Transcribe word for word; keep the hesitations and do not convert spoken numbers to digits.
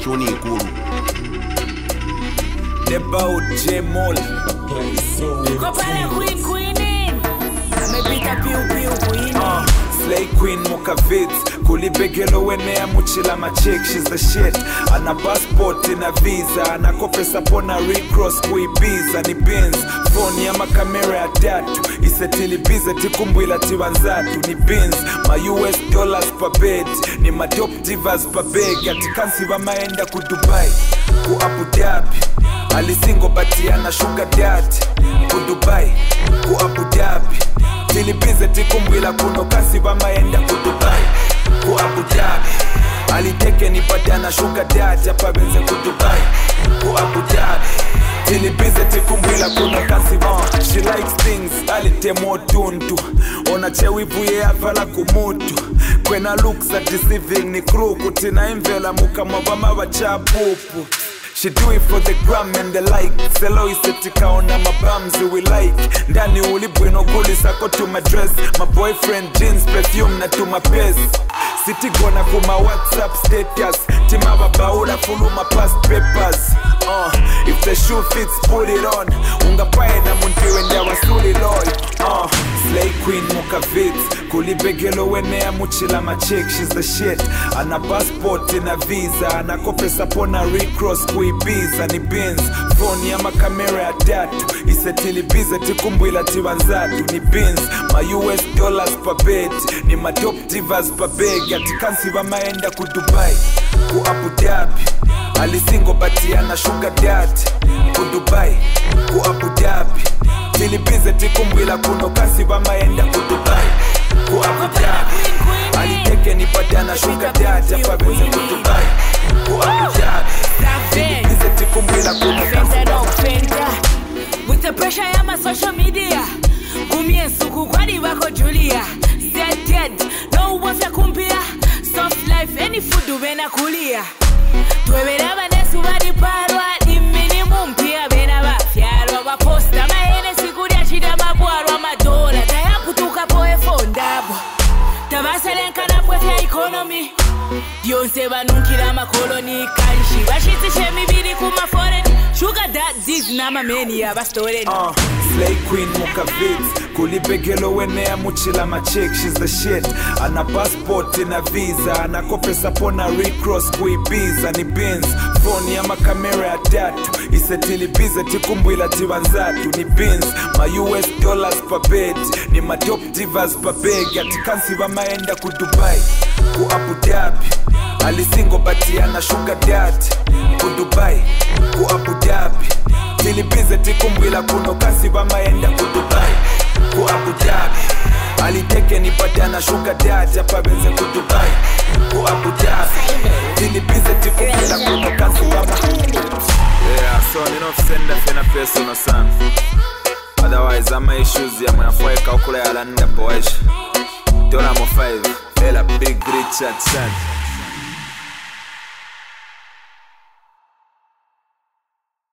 tuni ikulu. Debout J Mol Kopale queen queenin amepita piu piu queen uh, Slay Queen Mukavitz kulibegelo wenea muchila machik. She's the shit. Ana passport na visa, ana kopesa pona recross kuibiza ni bins. Phone ya makamera ya tatu isetilibize tikumbwila tiwanzatu ni bins. Ma U S dollars per bed ni ma top divas per bag. Atikansi vamaenda ku Dubai ku Abu Dhabi. Alisingo batiana sugar daddy ku Dubai ku Abu Dhabi. Tilibize tikumbwila kuno kasi vamaenda ku Dubai ku Abu Dhabi. Aliteke ni batiana sugar daddy hapa benze ku Dubai ku Abu Dhabi. Tilibize tikumbwila kuno kasi vama. She likes things alitemo tuntu. Ona chewivu ye avala kumutu. Kwena looks are deceiving ni crew kutina imvela mukama vama wachapupu. She do it for the gram and the like. Selo isetika ona mabamzi we like. Ndani ulibwino guli sako to my dress. My boyfriend jeans perfume na to my pants. City gonna kuma WhatsApp status. Tima babaula fulu my past papers. Uh, if the shoe fits put it on. Unga pae na muntiwe ndia wasuli loy. Uh, Slay Queen Mukavitz kulibegelo wenea muchila machik. She's the shit. Ana passport na visa. Ana kopesa pona recross kuibiza ni bins. Phone ya makamera ya tatu isetilibize tikumbwila tiwanzatu ni bins. Ma U S dollars per bed ni ma top divas per bag. Atikansi vamaenda ku Dubai ku Abu Dhabi. Alisingo batiana sugar daddy ku Dubai ku Abu Dhabi. Tilibize tikumbwila kuno kasi vamaenda ku Dubai ku Abu Dhabi. Aliteke ni batiana sugar daddy hapa benze ku Dubai ku Abu Dhabi. Tilibize tikumbwila kuno kasi vamaenda. With the pressure ya ma social media kumie suku kwadi wako Julia. Dead dead no wafya kumpia. Soft life any food wena kulia. Tuwebera banesu badi parwa di minimum pia bena bafyarwa baposta mahene sikuria chida mabwarwa madola tayaputuka poe fondabo tabaselenka na pwefya economy Dionse banunkira makoloni karishi bashitishe mibiri kuma foreign sugar daddies na mameni ya bastolen. uh, Slay Queen Mukavitz kulibegelo wenea muchila machik. She's the shit. Ana passport na visa. Ana kopesa pona recross kuibiza ni bins. Phone ya makamera ya tatu isetilibize tikumbwila tiwanzatu ni bins. Ma U S dollars per bed ni ma top divas per bag. Atikansi vamaenda ku Dubai ku Abu Dhabi. Alisingo batiana sugar daddy ku Dubai ku Abu Dhabi. Tilibize tikumbwila kuno kasi vamaenda ku Dubai ku Abu Dhabi. Aliteke ni batiana sugar daddy hapa benze ku Dubai ku Abu Dhabi. Tilibize tikumbwila kuno kasi vamaenda. Yeah, so you know send that in a personal son. Otherwise I'm issues ya mnafueka ukula ya landa boys. Dola mo five Ela Big Richard son.